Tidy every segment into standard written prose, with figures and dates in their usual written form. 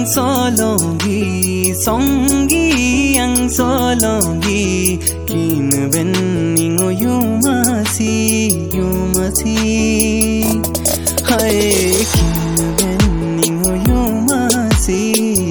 solongi songi ang solongi kin benningo yumasi hai kin benningo yumasi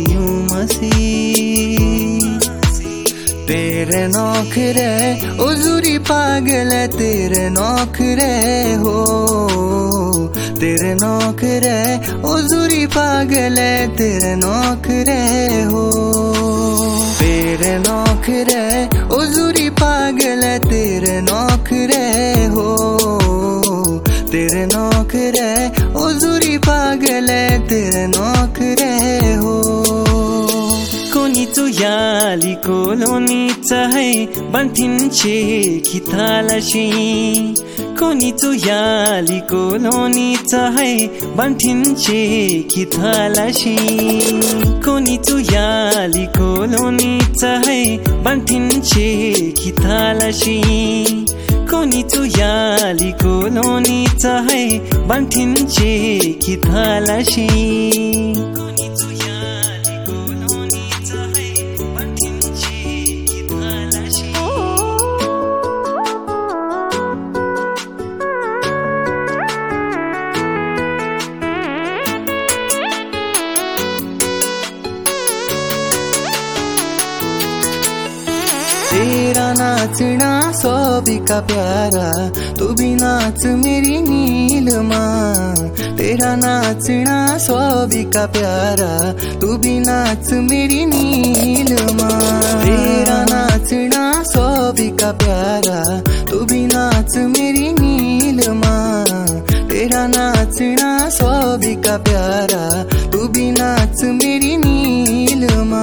तेरे नौकरे उजुरी पागल तेरे नौकरे हो तेरे नौकरे उजुरी पागल तेरे नौकरे हो तेरे नौकरे उजुरी पागल तेरे नौकरे हो तेरे नौकरे उजुरी पागल तेरे नौकरे हो कोनी याली कोलोनी चाहे बन्थिन्छे खितालसी कोनी याली कोलोनी चाहे बन्थिन्छे खितालसी कोनी याली कोलोनी चाहे बन्थिन्छे खितालसी कोनी याली कोलोनी चाहे बन्थिन्छे खितालसी तेरा नाचना सभी का प्यारा तू भी नाच मेरी नीलमा तेरा नाचना सभी का प्यारा तू भी नाच मेरी नीलमा तेरा नाचना सभी का प्यारा तू भी नाच मेरी नीलमा तेरा नाचना सभी का प्यारा तू भी नाच मेरी नीलमा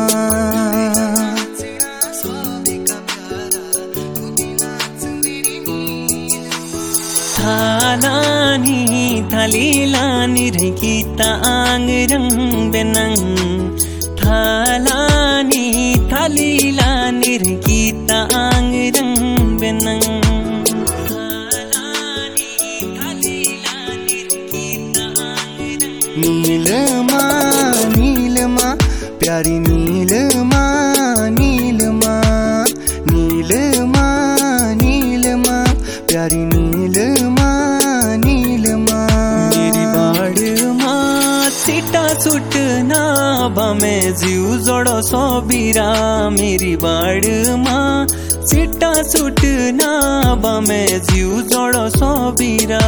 थालानी थालीलानी रही तांग रंग बेनंग थालानी थालीलानी रही तांग रंग बेनंग नीलमा नीलमा प्यारी नीलमा नीलमा नीलमा नीलमा प्यारी नीलमा नीलमा मेरी बाड़मा सीटा सुटना बमे जीव जोड़ो सोबीरा मेरी बाड़मा सीटा सुटना बमे जीव जोड़ो सोबीरा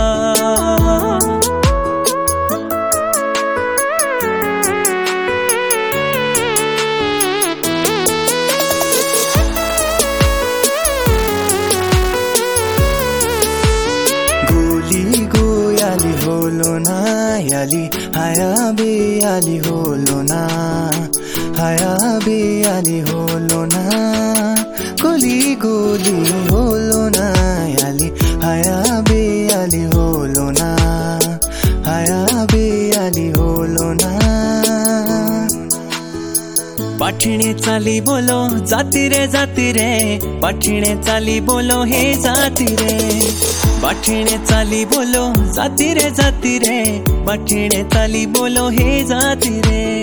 होलो ना याली हाया बे याली होलो ना हाया बे याली होलो ना गोली गोली होलो ना याली हाया बे याली होलो ना हाया बे याली होलो ना पाठिणे चाली बोलो जाती रे पाठिणे चाली बोलो हे जाती रे पाठिणे चाली बोलो जाती रे पाठिणे चाली बोलो हे जाती रे